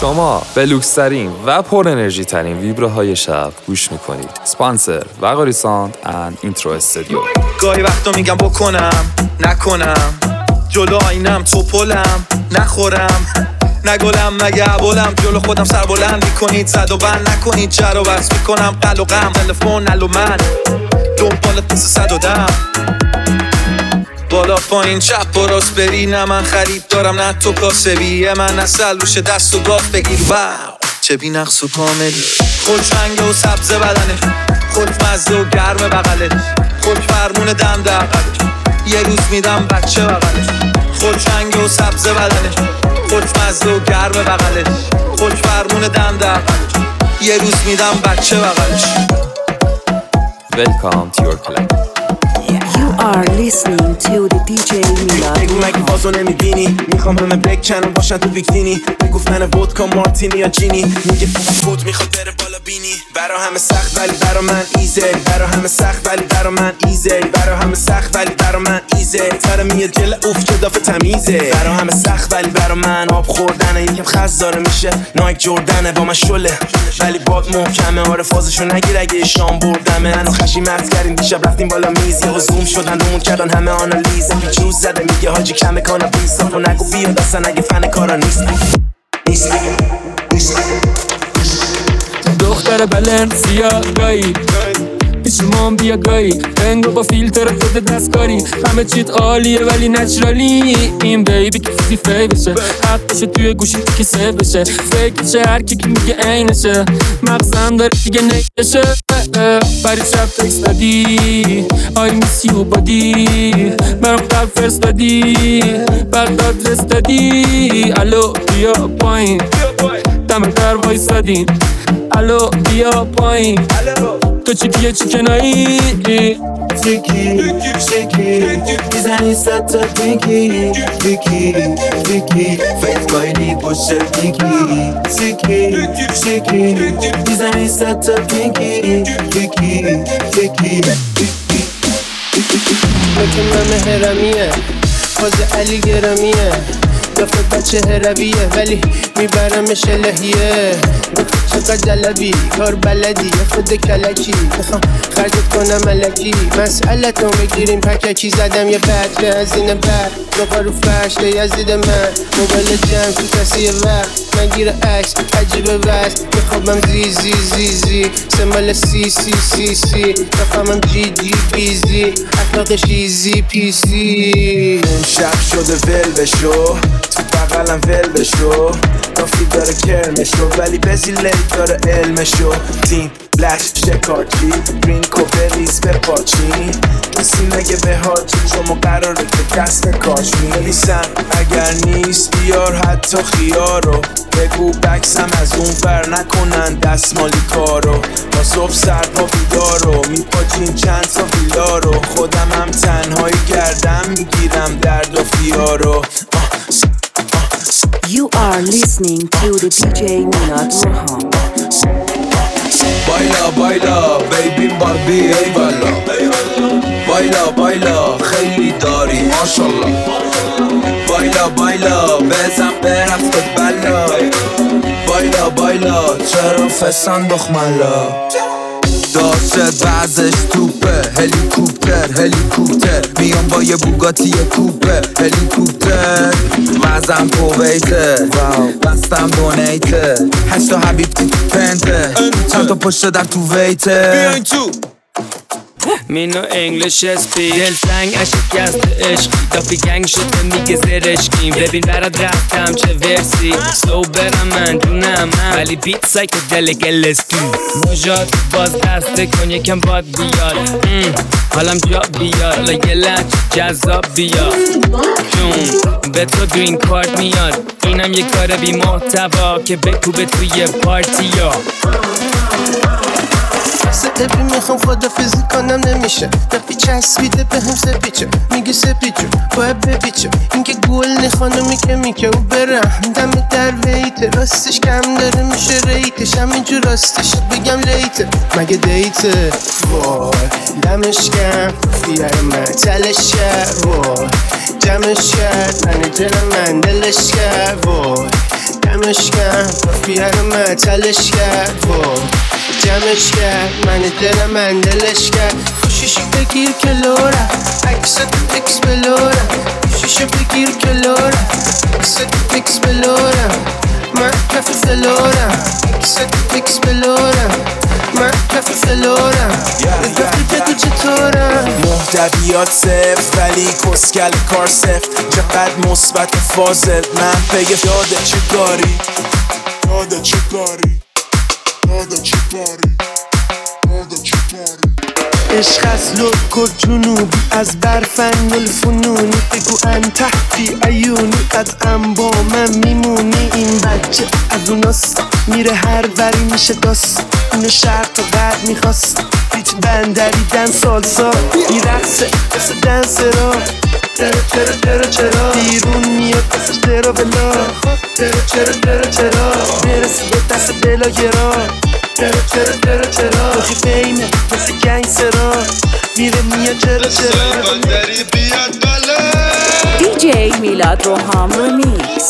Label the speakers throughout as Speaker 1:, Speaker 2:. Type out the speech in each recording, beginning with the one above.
Speaker 1: شما به لوکس‌ترین و پر انرژی ترین ویبروهای شب گوش میکنید. سپانسر وقاری ساوند اند اینترو استودیو.
Speaker 2: گاهی وقتا میگم بکنم نکنم، جلو آینم توپلم نخورم، نگلم مگه عبالم، جلو خودم سر بلند میکنید، زد و بند نکنید، جر و بس میکنم قل و غم، تلفن نل و من دنبالت مثل صد و دم، بالا پایین چپ و راست بری، نه من خرید دارم نه تو کاسبیه، من اصل روش دست و گاف بگیر. واو چه بی نقص و کاملی، خودچنگه و سبز بدنه، خودمزه و گرم بغله، خود فرمون دم دقله، یه روز میدم بچه بغله، خودچنگه و سبز بدنه، خودمزه و گرم بغله، خود فرمون دم دقله، یه روز میدم بچه بغلش.
Speaker 1: Welcome to your club.
Speaker 3: You are listening to the DJ Milad.
Speaker 4: بگو مگه بازو نمیبینی، میخوام همه بکنم باشن تو بیکینی، بگفتن ودکا مارتینی یا جینی، میگه فوت میخواد بره بالا بینی، برا همه سخت ولی برا من ایزی، برا همه سخت ولی برا من ایزی، برا همه سخت ولی برا من ایزی، تر میاد جل اوف که دافه تمیزه، برا همه سخت ولی برا من آب خوردنه، یکم خزداره میشه نایک جردنه با من شله، ولی باد محکمه، آره فازشو نگیر اگه شام بردمه، منو خشی مرد کردیم دیشب رفتیم بالا میز، یهو زوم شدن رومون کردن همه آنالیز، پیچروز زده میگه حاجی کمه کانا بیست، و نگو بیاد اصلا اگه فن کارا نیست.
Speaker 5: دختر بلنسیا گایی پیشمان بیا گایی، انگو با فیلتر خود دستکاری، همه چیت عالیه ولی نچرالی، این بیبی کسی فی بشه، حقشه توی گوشی که سیف بشه، فکرشه هر کی میگه اینشه، مغزم داره دیگه نیشه، برای شب تکست دادی آی میسی و بادی، برام قلب فرست دادی بعد آدرس دادی، الو بیا پایین دم در وایسادین، الو بیا پایین تو چیکیه چیکنایی،
Speaker 4: Vicky, میزنی ست تا دیگی، Vicky فیت باینی پشه دیگی، Vicky میزنی ست تا دیگی، Vicky
Speaker 6: مکه من هرمیه، باز علی گرمیه، دفت بچه هرویه ولی میبرمش الهیه، چقدر جلبی کار بلدی خود کلکی، میخوام خرجت کنم ملکی، مسئلتون بگیریم پککی، زدم یه بطره از این بر نقا رو فرش یزید من، موبایل جمع تو کسی وقت نگیره عکس عجیبه وز، میخوابم زی سمال سی بخوامم جی بیزی، اخلاقش ایزی پیزی،
Speaker 4: شب شده ول بشو تو بغلم ول بشو، کافی داره کرمشو ولی بزی لیت داره علمشو، تیم بلش شکارچی گرین بریز به پاچی، کسی نگه به حاجی شما قراره که دست کاش میلیسم، اگر نیست بیار حتی خیارو، بگو بکسم از اون ور نکنن دستمالی کارو، با صبح سرپا بیدارو میپاچین چند تا ویلارو، خودم هم تنهایی کردم میگیرم درد و فیارو.
Speaker 3: You are listening to the DJ Milad Rohan.
Speaker 7: بایلا بیبی باربی ای بالا خیلی داری ماشالله، بایلا بزن برفت بلا، چرا فسان دخملا، داشت بعضش توپه، هلیکوپتر میام با یه بوگاتی کوپه، هلیکوپتر وزم کویته، بستم دونیته، 8 حبیبتی تو پنته، چند تا پشت در تو ویته، بیاین تو
Speaker 5: مینو انگلیش اسپیک، دلتنگ اشکست عشقی، دافی گنگ شده میگه زرشکیم، ببین برات رفتم چه ورسی، سلو برم من دونم من، ولی بیت سایکو دلک LSD، نجات باز دسته کن یکم باد بیاد، حالم جا بیاد، حالا یه لچ جذاب بیاد، جون به تو گرین کارت میاد، اینم یه کار بی محتوا که بکوبه توی پارتی ها،
Speaker 6: سپی میخوام خدافزی کنم نمیشه، وقتی چسبیده به هم سپیچه، میگه سپیچو باید بپیچه، این که گل خانمی که میکه و برم دم در ویته، راستش کم داره میشه ریتش، همینجور راستش بگم لیته مگه دیته، وای دمش کم بیار من تلش کرد، وای جمعش کرد من دل من دلش کرد، وای جمعش کرد بیارم معطلش کرد جمعش کرد من دلم من دلش کرد خوشیشو بگیر کلورم عکست فیکس بلورم خوشیشو بگیر کلورم عکست فیکس بلورم من کف فلورم عکست فیکس بلورم من کف فلورم گفتی بگو چطورم
Speaker 4: محتویات صفر ولی کسکل کار سفت چقدر مثبت فاضل من پی یاده چه کاری یاده چه کاری یاده چه کاری یاده چه کاری
Speaker 6: عشق از لوکو جنوبی از برفن الفنونی بگو انت فی عیونی قدم با من میمونی این بچه از اوناست میره هر وری میشه داست اون شرق و غرب میخواست بیت بندری دن سالسا میرقصه مثل دنسرا چرا بیرون میاد پسش درا بلا چرا میرسی به دست بلا گرا چرا بخی فیمه مثل گنگسترا میره میاد چرا
Speaker 3: DJ Milad Roham Remix.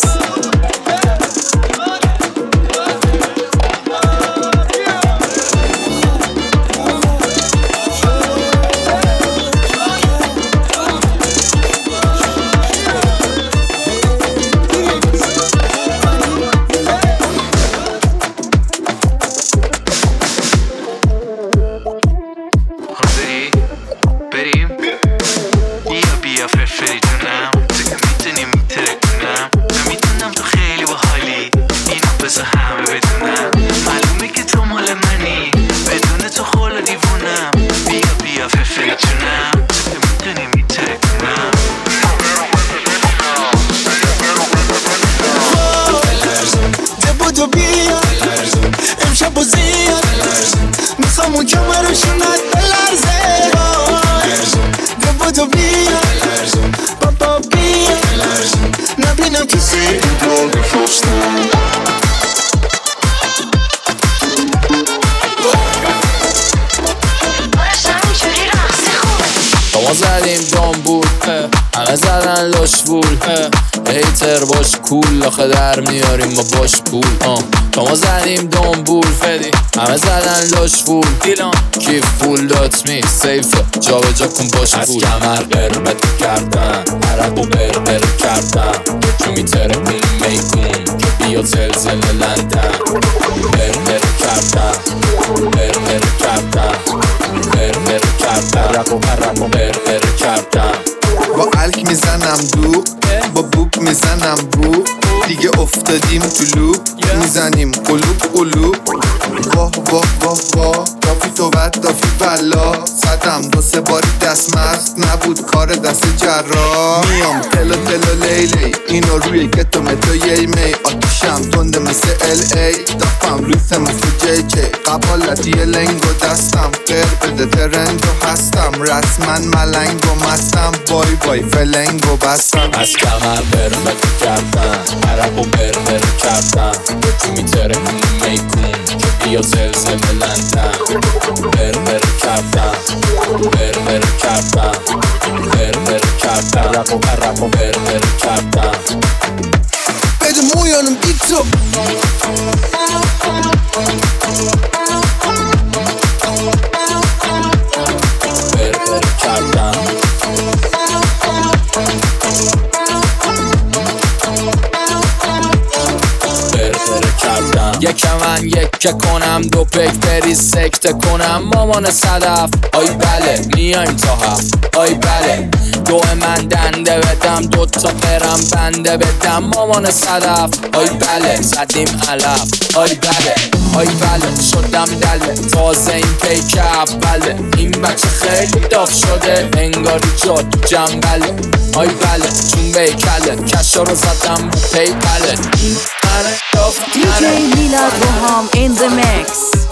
Speaker 8: ما زدیم دامبول همه زدن لاش بول هیتر باش کول آخه در میاریم ما باش پول ما زدیم دامبول فدی همه زدن لاش بول کیف فول دات می سیف جا به جا کن باش پول از کمر قرمت کردن عرب و برقر کردن چون میتره اون میکون بیا زلزل لندن برقر کردن برقر کردن برقر کردن برقر کردن
Speaker 7: با الک میزنم دو با بوک میزنم بو دیگه افتادیم تو لوپ میزنیم قلوب واه واه واه واه دافی توبت دافی بلا زدم 2-3 باری دست مست نبود کار دست جرا میام تلو لیلی اینو روی گتو متو یی می آتیشم تنده مثل ال ای دافم لوسه مثل جی جی قبالتی لنگو دستم قر بده ترندو هستم رسما ملنگو مستم بای بای فلنگو بستم
Speaker 8: از کمر برمت کردن عرب و برمر کردن میتره اون میکون بیا زلزل لندن برمر کردن برمر کردن برمر کردن عرب و برمر کردن
Speaker 7: بده مویانم بیتو
Speaker 8: برمر کردن یک من یک کنم دو پک بری سکته کنم مامان صدف آی بله میایم تا هفت آی بله دو من دنده بدم 2 تا قرم بنده بدم مامان صدف آی بله زدیم علف آی بله شدم دله تازه این پیک اوله این بچه خیلی داغ شده انگاری جاد جنبله آی بله چون بیکله کشا رو زدم پیپله
Speaker 3: DJ Milad Roham in the mix.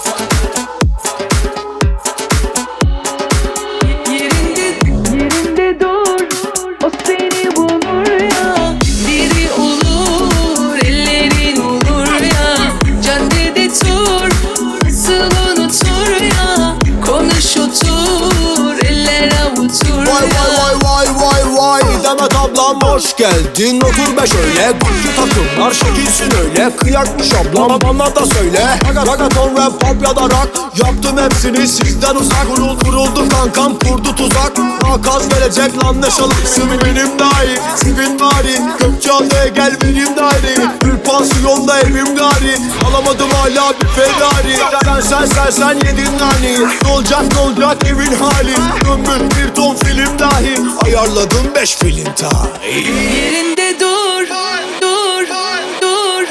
Speaker 9: Yerinde dur, o seni bulur ya. Biri olur, ellerin olur ya. Caddede tur, nasıl unutur ya. Konuş otur, eller avutur ya.
Speaker 4: Vay Demet ablam mor
Speaker 10: hoş geldin otur be şöyle. Güçlü takımlar şekilsin öyle. Kıyakmış ablam bana da söyle. Ragaton rap pop ya da rock, yaptım hepsini sizden uzak. Kuruldu kankam kurdu tuzak. Nakaz verecek lan ne şalıksın benim dahi. Sivin bari Gökçeada'ya gel benim daire. Bir pansiyonda evim gari. Alamadım hala bir Ferrari. Sen yedin nani. Ne olacak evin hali. Ömür bir ton film dahi. Ayarladım 5 film dahi.
Speaker 9: Yerinde dur, dur, dur.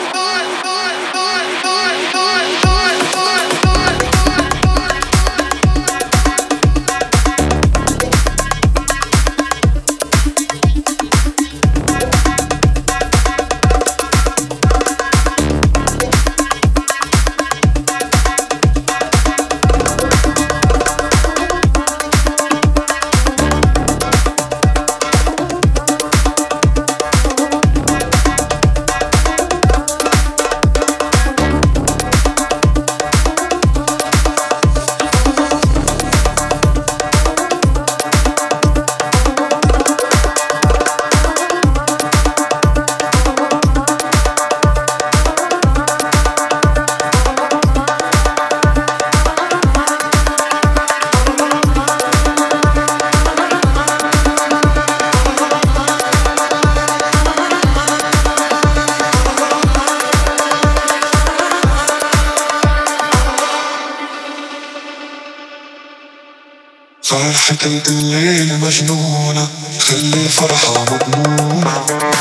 Speaker 11: فرحة الليل مجنونة خلي الفرحة مضمونة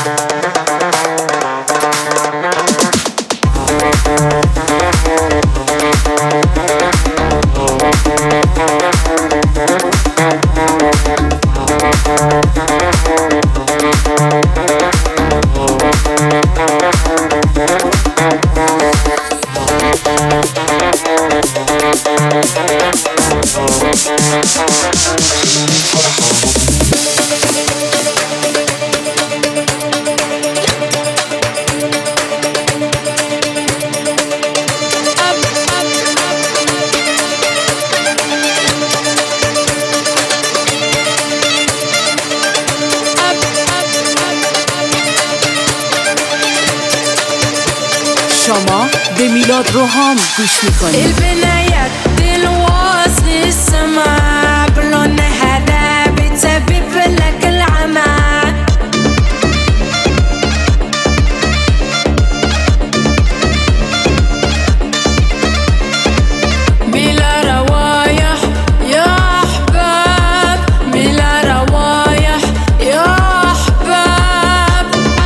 Speaker 3: شما به میلاد رو هم گوش میکنید.
Speaker 9: البنايات دلواصل السماء بلون هذا بتسبب لك العمى بلا روايح يا أحباب بلا روايح يا أحباب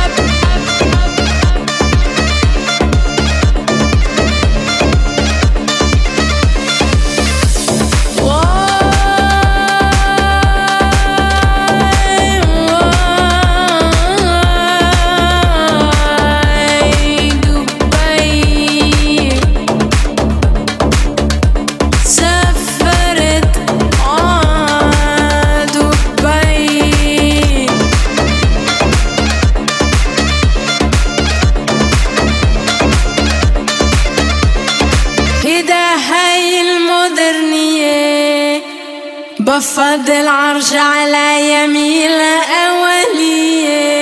Speaker 9: بفضل عرش على يمين الأولية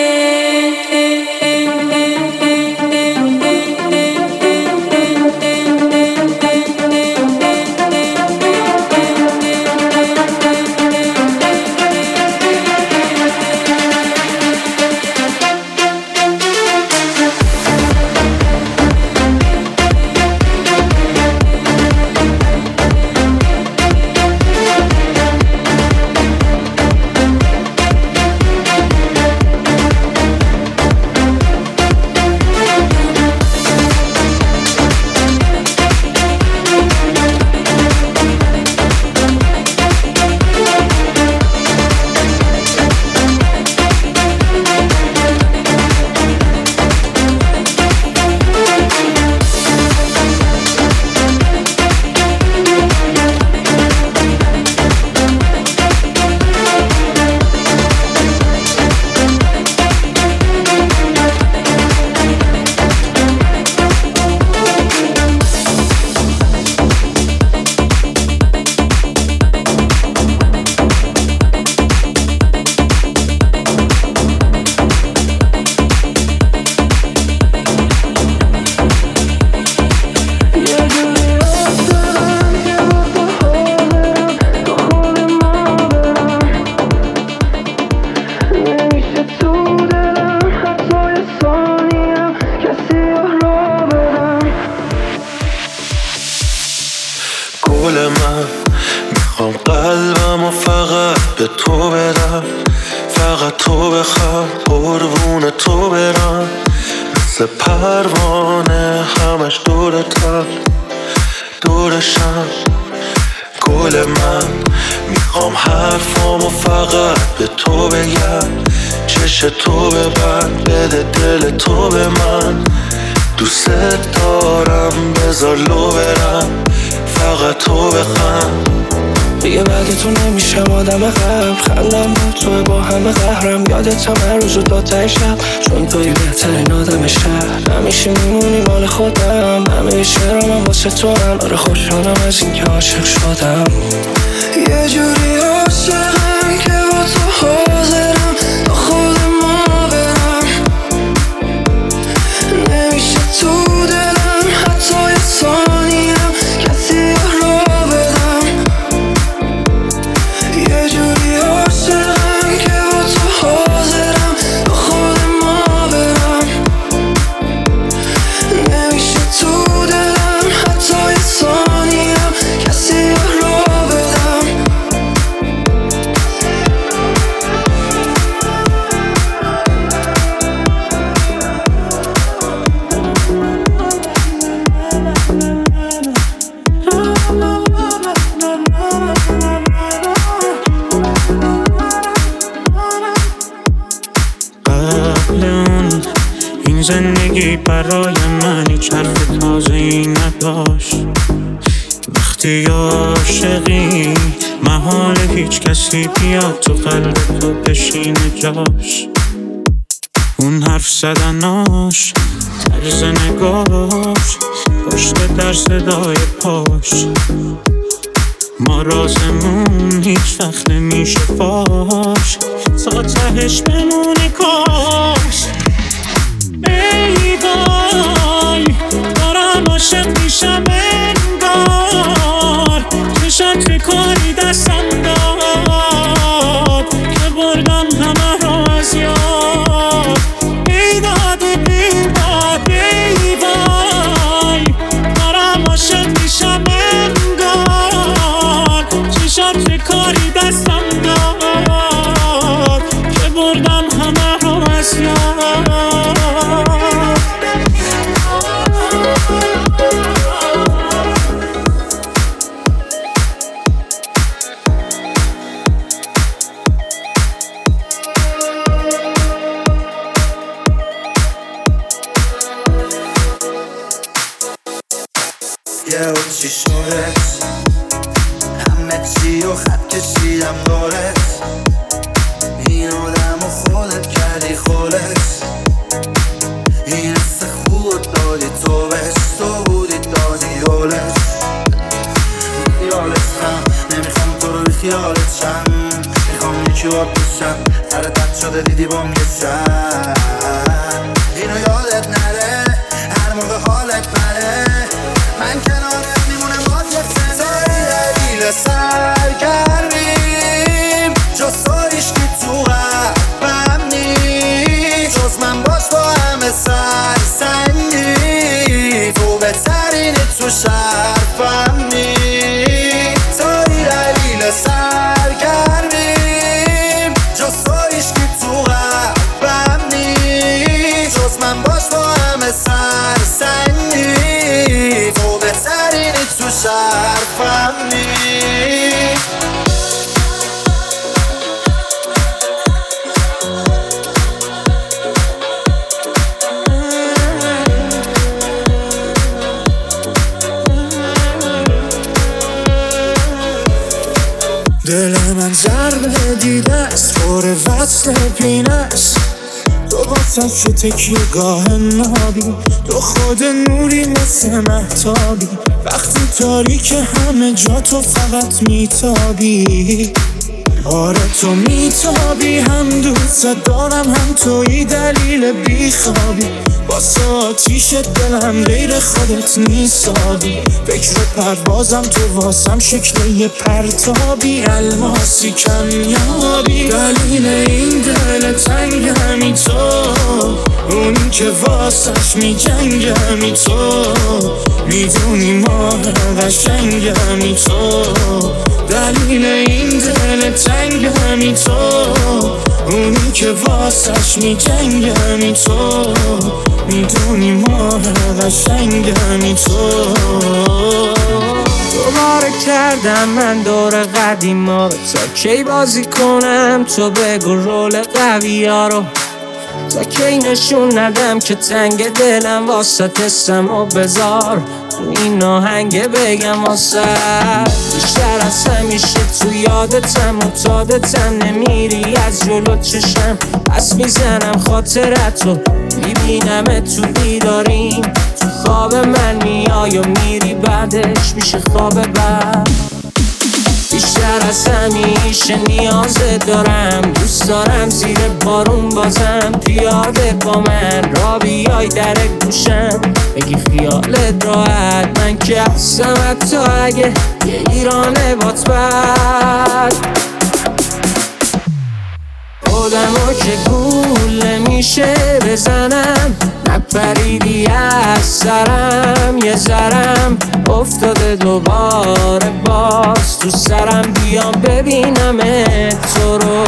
Speaker 11: من مثل پروانه همش دورتم دورشم گل من میخوام حرفامو فقط به تو بگم چش تو ببند بده دل تو به من دوست دارم بذار لو برم فقط تو بخند
Speaker 12: دیگه بعد تو نمیشم آدم قبل خندم با تو با همه قهرم یادت هم هر روز و داتای شب چون توی بهترین آدم شهر همیشه میمونی مال خودم همه شعرام هم واسه تو هم آره خوشحالم از این که عاشق شدم یه جوری عاشقم که با تو حاضرم تا خود ما برم نمیشه تو دلم حتی یه ثانیم کسی رو بدم یه جوری عاشقم که با تو حاضرم تا خود ما برم نمیشه تو دلم حتی یه ثانیم کسی رو بدم
Speaker 13: قبل اون این زندگی برای من هیچ حرف تازه‌ای نداشت وقتی عاشقی محال هیچ کسی بیاد تو قلب تو بشینه جاش اون حرف زدناش طرز نگاش پشت در صدای پاش ما رازمون هیچ وقت نمیشه فاش تا تهش بمونه کاش ای وای دارم عاشق میشم انگار چشات کاری دستم داد که بردم همه رو از یاد ای داد ای داد ای وای دارم عاشق میشم انگار چشات کاری دستم داد که بردم همه رو از یاد
Speaker 2: یه چی شدت همه چی و خط کشیدم دارت این آدم و خودت کردی خودت این حس خود دادی تو بهش تو بودی دادی یالت یالتم نمیخوام تو رو خیالت شم میخوام یکی بار بشم تردت شده دیدی بام یه شم اینو یادت نره هر موقع حالت بره من کنارت میمونم باز یه سنه دلیل سرگرمیم جز تو عشقی تو قلبم نیست جز من باش با همه سرسنگی تو بهترینی تو شرفم نیست تو دلیل سرگرمیم جز تو عشقی تو قلبم نیست جز من باش با همه سرسنگی تو بهترینی تو شرفم نیست
Speaker 13: دل من ضربه دیده است پر وصل پینه است تو واسه که تکیه گاه نابی تو خود نوری مثل مهتابی وقتی تاریک همه جا تو فقط میتابی آره تو میتابی هم دوست دارم هم توی دلیل بیخوابی واسه آتیش دلم غیر خودت نیسابی فکر پروازم تو واسم شکل یه پرتابی الماسی کمیابی دلیل این دل تنگ همی تو اونی که واسش می جنگ همی تو میدونی ماه قشنگ همی تو دلیل این دل تنگ همی تو اونی که واسش می جنگ همی تو میدونی ماه قشنگ همی تو دوباره کردم من دور قدیما تا کی بازی کنم تو بگو رول قوی ها رو تا کی نشون ندم که تنگ دلم واسه تستم و بذار تو این آهنگ بگم واسه بیشتر از همیشه تو یادتم معتادتم نمیری از جلو چشم پس میزنم خاطرتو میبینم تو بیداریم تو خواب من میای و میری بعدش میشه خواب بعد بیشتر از همیشه نیازت دارم دوست دارم زیر بارون بازم پیاده با من را بیای در گوشم بگی خیالت راحت من که هستم حتی اگه یه ایرانه بات بد خودمو که گول میشه بزنم نپریدی از سرم یه ذرم افتاده دوباره باز تو سرم بیام ببینم تو رو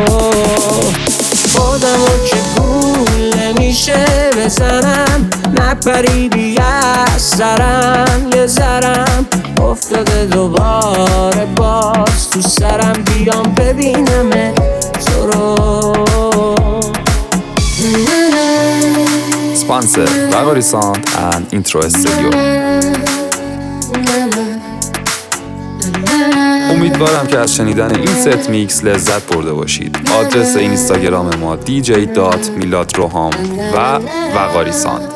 Speaker 13: خودمو که گول نمیشه بزنم نپریدی از سرم یه ذرم افتاده دوباره باز تو سرم بیام ببینم تو رو
Speaker 1: Sponsor Vagari Sound and Intro Studio. امیدوارم که از شنیدن این ست میکس لذت برده باشید. آدرس اینستاگرام ما dj.miladroham و Vagari Sound.